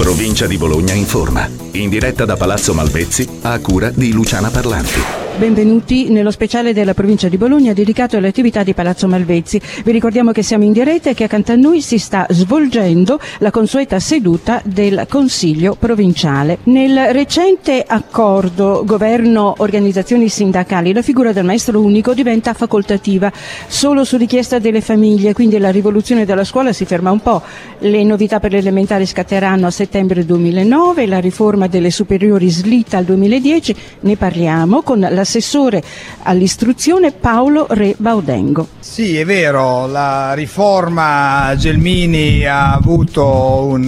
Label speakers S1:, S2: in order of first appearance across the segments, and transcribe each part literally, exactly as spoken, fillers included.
S1: Provincia di Bologna informa. In diretta da Palazzo Malvezzi, a cura di Luciana Parlanti.
S2: Benvenuti nello speciale della provincia di Bologna dedicato alle attività di Palazzo Malvezzi. Vi ricordiamo che siamo in diretta e che accanto a noi si sta svolgendo la consueta seduta del Consiglio provinciale. Nel recente accordo governo-organizzazioni sindacali la figura del maestro unico diventa facoltativa solo su richiesta delle famiglie, quindi la rivoluzione della scuola si ferma un po'. Le novità per le elementari scatteranno a settembre duemilanove, la riforma delle superiori slitta al duemiladieci, ne parliamo con la assessore all'istruzione Paolo Re Baudengo.
S3: Sì, è vero, la riforma Gelmini ha avuto un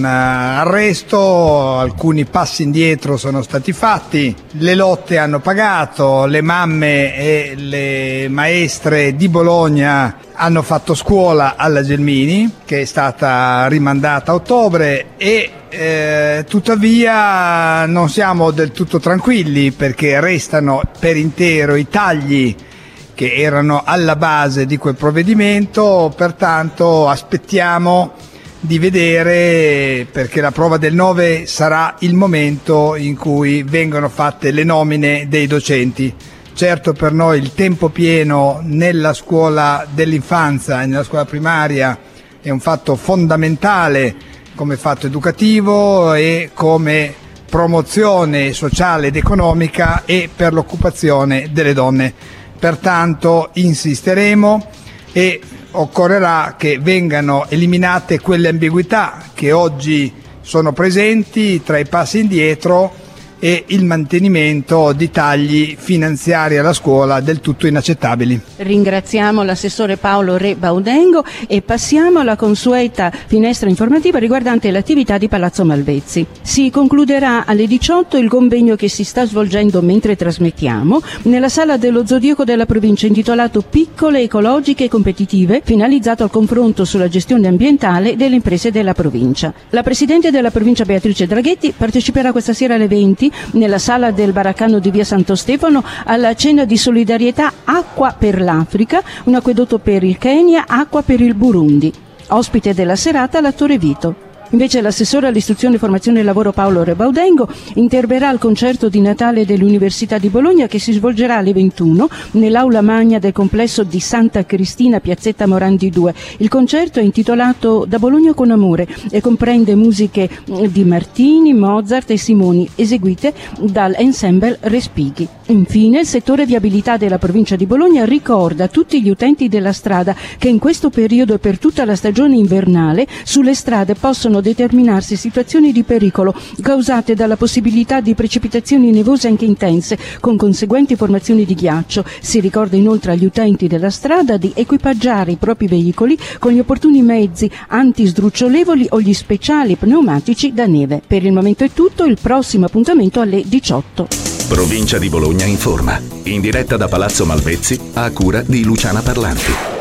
S3: arresto, alcuni passi indietro sono stati fatti, le lotte hanno pagato, le mamme e le maestre di Bologna hanno fatto scuola alla Gelmini, che è stata rimandata a ottobre, e eh, tuttavia non siamo del tutto tranquilli perché restano per intero i tagli che erano alla base di quel provvedimento, pertanto aspettiamo di vedere, perché la prova del nove sarà il momento in cui vengono fatte le nomine dei docenti. Certo, per noi il tempo pieno nella scuola dell'infanzia e nella scuola primaria è un fatto fondamentale come fatto educativo e come promozione sociale ed economica e per l'occupazione delle donne. Pertanto insisteremo e occorrerà che vengano eliminate quelle ambiguità che oggi sono presenti tra i passi indietro e il mantenimento di tagli finanziari alla scuola del tutto inaccettabili.
S2: Ringraziamo l'assessore Paolo Re Baudengo e passiamo alla consueta finestra informativa riguardante l'attività di Palazzo Malvezzi. Si concluderà alle diciotto il convegno che si sta svolgendo mentre trasmettiamo nella sala dello Zodiaco della provincia, intitolato Piccole, ecologiche e competitive, finalizzato al confronto sulla gestione ambientale delle imprese della provincia. La presidente della provincia Beatrice Draghetti parteciperà questa sera alle venti nella sala del Baraccano di via Santo Stefano alla cena di solidarietà Acqua per l'Africa, un acquedotto per il Kenya, acqua per il Burundi. Ospite della serata l'attore Vito. Invece l'assessore all'istruzione, formazione e lavoro Paolo Re Baudengo interverrà al concerto di Natale dell'Università di Bologna che si svolgerà alle ventuno nell'aula magna del complesso di Santa Cristina, piazzetta Morandi due. Il concerto è intitolato Da Bologna con amore e comprende musiche di Martini, Mozart e Simoni eseguite dall'ensemble Respighi. Infine il settore viabilità della provincia di Bologna ricorda a tutti gli utenti della strada che in questo periodo e per tutta la stagione invernale sulle strade possono determinarsi situazioni di pericolo causate dalla possibilità di precipitazioni nevose anche intense, con conseguenti formazioni di ghiaccio. Si ricorda inoltre agli utenti della strada di equipaggiare i propri veicoli con gli opportuni mezzi antisdrucciolevoli o gli speciali pneumatici da neve. Per il momento è tutto, il prossimo appuntamento alle diciotto.
S1: Provincia di Bologna informa. In diretta da Palazzo Malvezzi, a cura di Luciana Parlanti.